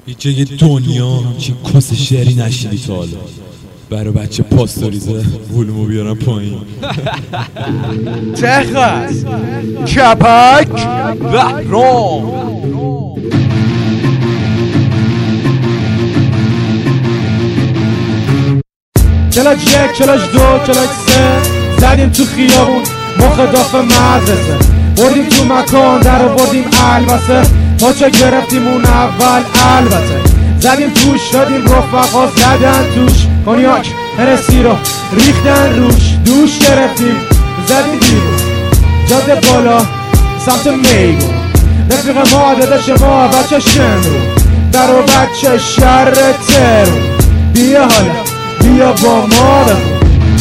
هیچ جای دنیا همچین کس شعری نشیدی تا حالا. برای بچه پاستوریزه ولومو بیارم پایین. تخت کپک بهرام. کلاج یک، کلاج دو، کلاج سه، زدیم تو خیابون مخداف مدرسه، بردیم تو مکان در آوردیم البسه، ما چه گرفتیم اون اول البته، زدیم توش دادیم رفقا زدن توش، کنیاک هرسی رو ریختن روش، دوش گرفتیم زدیم بیرون جاده بالا سمت میگون، رفیق ما داداش ما بچه شنرو در و بچه شر ترون، بیا حالا بیا با ما بخون،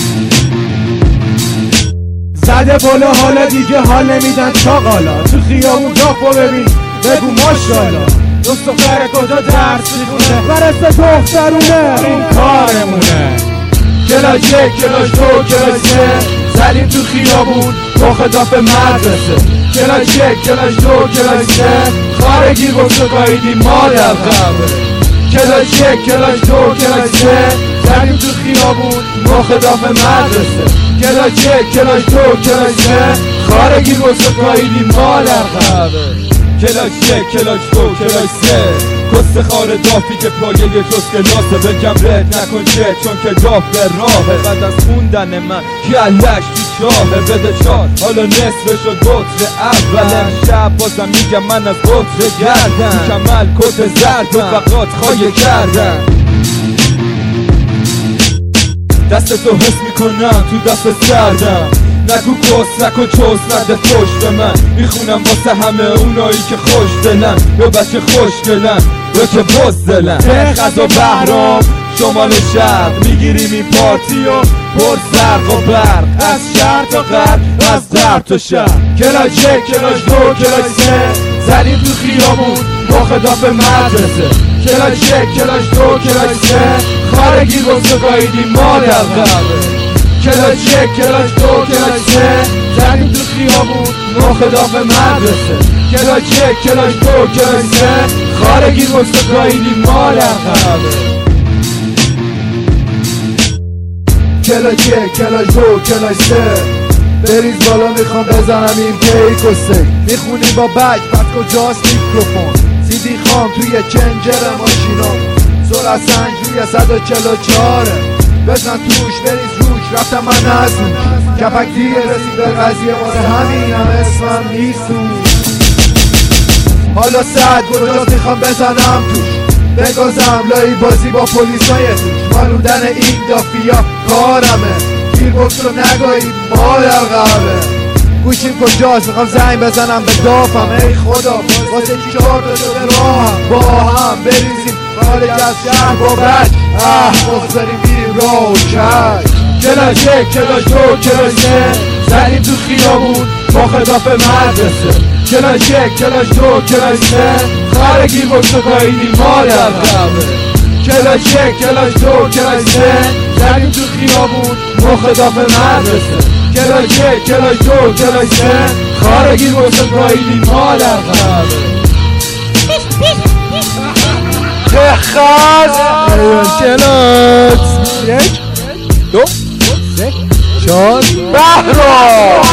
زده بالا حالا دیگه حال نمیدن چاقالا، تو خیابون دافو ببین بگو ماشاءالله، دوست دختر کجا درس میخونه برسه دخترونه این کارمونه، کلاج یک، کلاج دو، کلاج سه، زدیم تو خیابون مخداف مدرسه، کلاج یک، کلاج دو، کلاج سه، خارگی گفت گاییدی مادر خبره، کلاج یک، کلاج دو، کلاج سه، زدیم تو خیابون مخداف مدرسه، کلاج یک، کلاج دو، کلاج سه، خارگی گفت گاییدی مادر خبره، کلاج یک، کلاج دو، کلاج سه، کست خار دافی که پایه جز کلاسه، بگم رد نکن چه چون که داف به راهه، بعد از خوندن من کلش تو چاهه، بده چار حالا نصف شد بطر اول، امشب بازم میگم من از بطر گردم، کمل کت زرد و فقط خواهی کردم، دست تو حس میکنم تو دست سردم، نگو کس نکن چوس نده پشت من، میخونم واسه همه اونایی که خوش دلن یا بچه خوشگلن یا که بزدلن، تخت و بهرام شمال شرق میگیریم این پارتی و پر زرق و برق، از شهر تا غرب از در تا شهر، کلاج یک، کلاج دو، کلاج سه، زدیم تو خیابون مخداف مدرسه، کلاج یک، کلاج دو، کلاج سه، خارگی گفت گاییدی مادر خبره، کلاج یک، کلاج دو، کلاج سه، زدیم تو خیابون مخداف مدرسه، کلاج یک، کلاج دو، کلاج سه، خارگی گفت گاییدی مادر خبره، کلاج یک، کلاج دو، کلاج سه، بریز بالا میخوام بزنم این کیک و سک، میخونیم با بگ پس کجاست میکروفون، سیدی خام توی چنجر ماشینام، سرعت سنج روی 144 بزن توش بریز روش، رفتم من از اون کپک دیگه رسید به قضیه واسه همینم اسمم نیستوش، حالا ساعت کجاست میخوام بزنم توش، بگذم لایی بازی با پلیسای توش، مالوندن این دافیا کارمه، گیربکس رو نگایید مادر قهوه، گوشیم کجاست میخوام زنگ بزنم به دافم، ای خدا واسه 4 تا شده راهم، با هم بریزیم خارج از شهر با بچ بخذاریم بیریم راه و کج، کلاج یک، کلاج دو، کلاج سه، زدیم تو خیابون مخداف مدرسه، کلاج یک، کلاج دو، کلاج سه، خارگی بکس و گاییدی مادر خبره، کلاج یک، کلاج دو، کلاج سه، زدیم تو خیابون مخداف مدرسه، کلاج یک، کلاج دو، کلاج سه، خارگی بکس و گاییدی مادر خبره، تخت کلاج یک، دو، سه، چهار، بهرام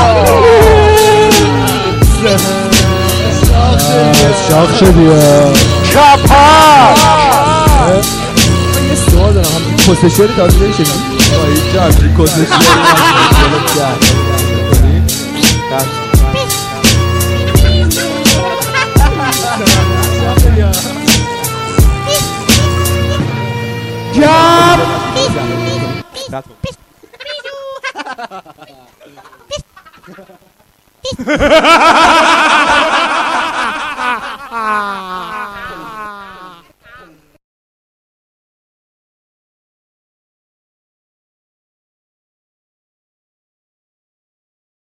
شاخ شدی کپک. یه سوال دارم، هم کس شعری تازه داری شدی؟ هیچ همچین کس شعری گپ